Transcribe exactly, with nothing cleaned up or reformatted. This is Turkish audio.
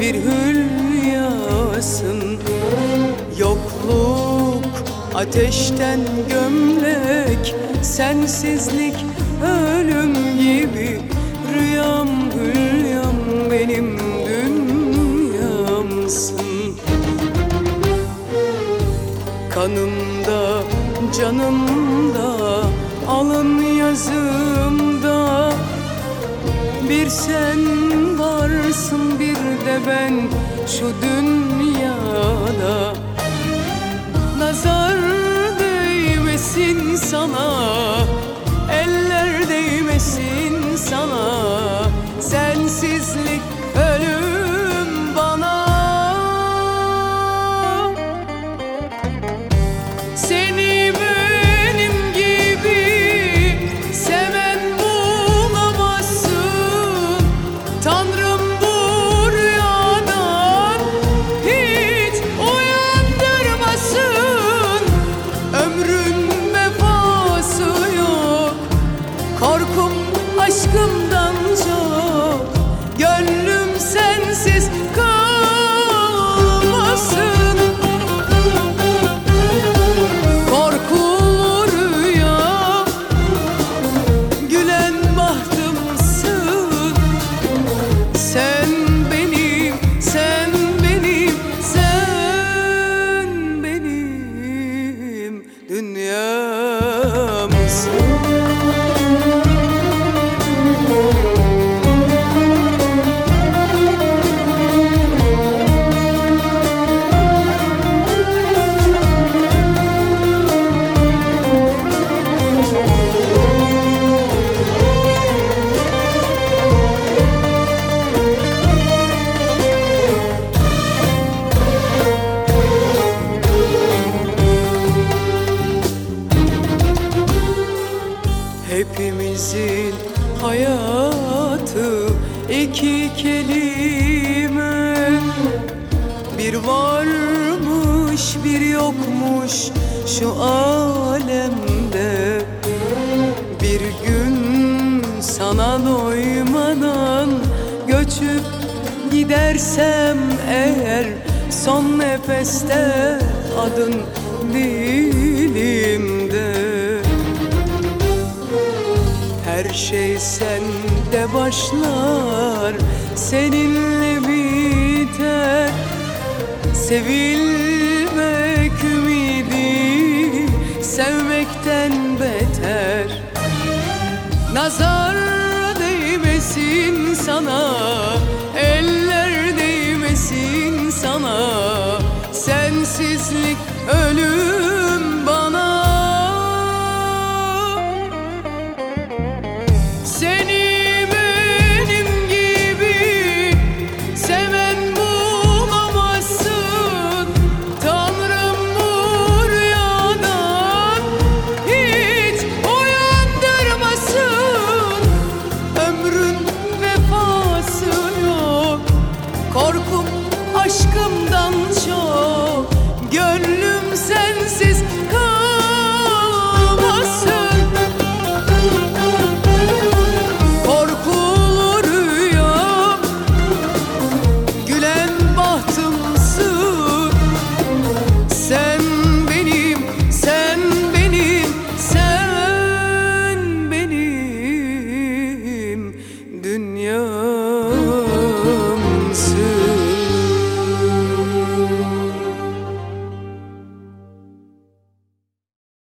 bir hülyasın. Yokluk ateşten gömlek, sensizlik ölüm gibi. Rüyam hülyam benim dünyamsın. Kanımda, canımda, alın yazımda bir sen varsın, bir de ben şu dünyada. Nazar değmesin sana, eller değmesin sana. Sensizlik ölüm bana. Seni benim gibi seven bulamazsın. Tanrım bu rüyadan hiç uyandırmasın. Ömrün vefası yok, korkum aşkımdan çok. Gönlüm sensiz kalmasın. Korkulu rüya, gülen bahtımsın. Sen benim, sen benim, sen benim dünyamsın. Hepimizin hayatı iki kelime. Bir varmış bir yokmuş şu alemde. Bir gün sana doymadan göçüp gidersem eğer, son nefeste adın dilimde. Her şey sende başlar, seninle biter. Sevilmek ümidi sevmekten beter. Nazar değmesin sana, eller değmesin sana. Sensizlik ölüm